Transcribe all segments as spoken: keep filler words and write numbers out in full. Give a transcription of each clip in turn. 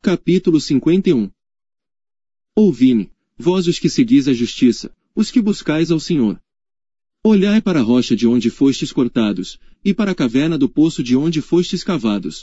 Capítulo cinquenta e um. Ouvi-me, vós os que seguis a justiça, os que buscais ao Senhor. Olhai para a rocha de onde fostes cortados, e para a caverna do poço de onde fostes cavados.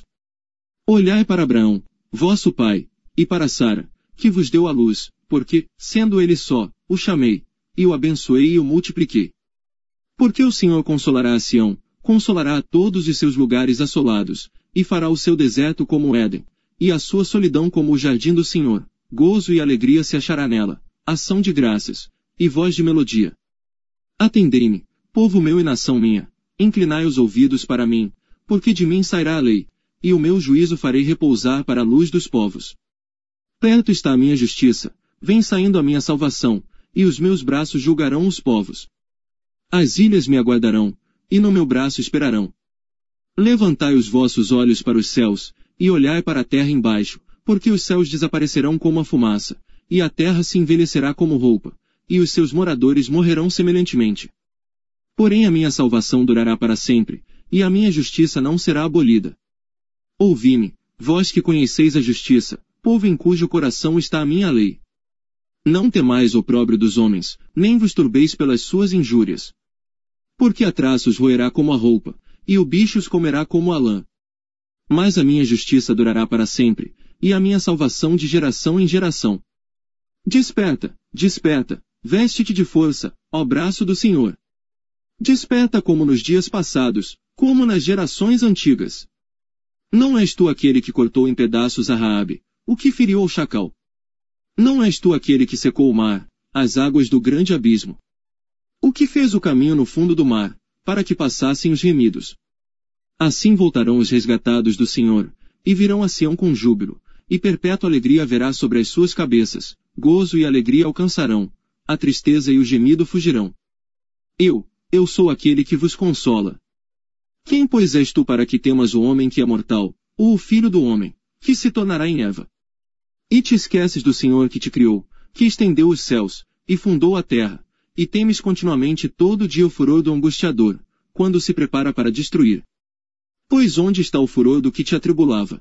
Olhai para Abraão, vosso pai, e para Sara, que vos deu a luz, porque, sendo ele só, o chamei, e o abençoei e o multipliquei. Porque o Senhor consolará a Sião, consolará a todos os seus lugares assolados, e fará o seu deserto como o Éden, e a sua solidão como o jardim do Senhor. Gozo e alegria se achará nela, ação de graças, e voz de melodia. Atendei-me, povo meu e nação minha, inclinai os ouvidos para mim, porque de mim sairá a lei, e o meu juízo farei repousar para a luz dos povos. Perto está a minha justiça, vem saindo a minha salvação, e os meus braços julgarão os povos. As ilhas me aguardarão, e no meu braço esperarão. Levantai os vossos olhos para os céus, e olhai para a terra embaixo, porque os céus desaparecerão como a fumaça, e a terra se envelhecerá como roupa, e os seus moradores morrerão semelhantemente. Porém a minha salvação durará para sempre, e a minha justiça não será abolida. Ouvi-me, vós que conheceis a justiça, povo em cujo coração está a minha lei. Não temais o opróbrio dos homens, nem vos turbeis pelas suas injúrias. Porque a traça os roerá como a roupa, e o bicho os comerá como a lã. Mas a minha justiça durará para sempre, e a minha salvação de geração em geração. Desperta, desperta, veste-te de força, ó braço do Senhor. Desperta como nos dias passados, como nas gerações antigas. Não és tu aquele que cortou em pedaços a Raabe, o que feriu o chacal. Não és tu aquele que secou o mar, as águas do grande abismo. O que fez o caminho no fundo do mar, para que passassem os remidos. Assim voltarão os resgatados do Senhor, e virão a Sião com júbilo, e perpétua alegria haverá sobre as suas cabeças, gozo e alegria alcançarão, a tristeza e o gemido fugirão. Eu, eu sou aquele que vos consola. Quem pois és tu para que temas o homem que é mortal, ou o filho do homem, que se tornará em Eva? E te esqueces do Senhor que te criou, que estendeu os céus, e fundou a terra, e temes continuamente todo dia o furor do angustiador, quando se prepara para destruir. Pois onde está o furor do que te atribulava?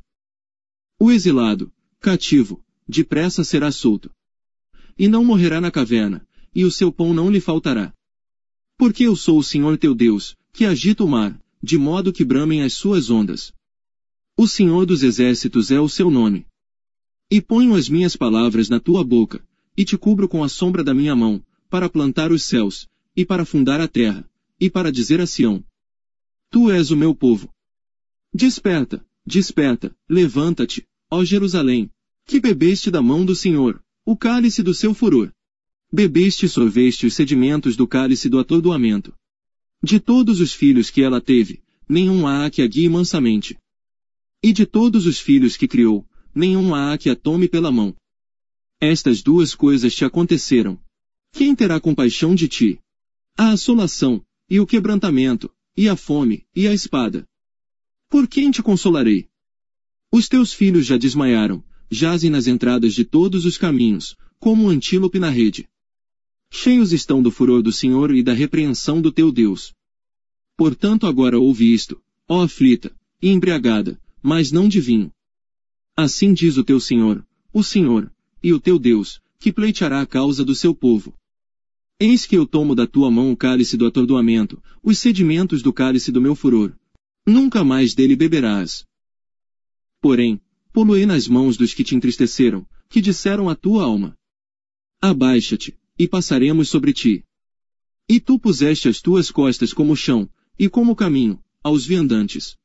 O exilado, cativo, depressa será solto. E não morrerá na caverna, e o seu pão não lhe faltará. Porque eu sou o Senhor teu Deus, que agita o mar, de modo que bramem as suas ondas. O Senhor dos exércitos é o seu nome. E ponho as minhas palavras na tua boca, e te cubro com a sombra da minha mão, para plantar os céus, e para fundar a terra, e para dizer a Sião: Tu és o meu povo. Desperta, desperta, levanta-te, ó Jerusalém, que bebeste da mão do Senhor, o cálice do seu furor. Bebeste e sorveste os sedimentos do cálice do atordoamento. De todos os filhos que ela teve, nenhum há que a guie mansamente. E de todos os filhos que criou, nenhum há que a tome pela mão. Estas duas coisas te aconteceram. Quem terá compaixão de ti? A assolação, e o quebrantamento, e a fome, e a espada. Por quem te consolarei? Os teus filhos já desmaiaram, jazem nas entradas de todos os caminhos, como um antílope na rede. Cheios estão do furor do Senhor e da repreensão do teu Deus. Portanto agora ouve isto, ó aflita, e embriagada, mas não de vinho. Assim diz o teu Senhor, o Senhor, e o teu Deus, que pleiteará a causa do seu povo. Eis que eu tomo da tua mão o cálice do atordoamento, os sedimentos do cálice do meu furor. Nunca mais dele beberás. Porém, pô-lo-ei nas mãos dos que te entristeceram, que disseram à tua alma: Abaixa-te, e passaremos sobre ti. E tu puseste as tuas costas como chão, e como caminho, aos viandantes.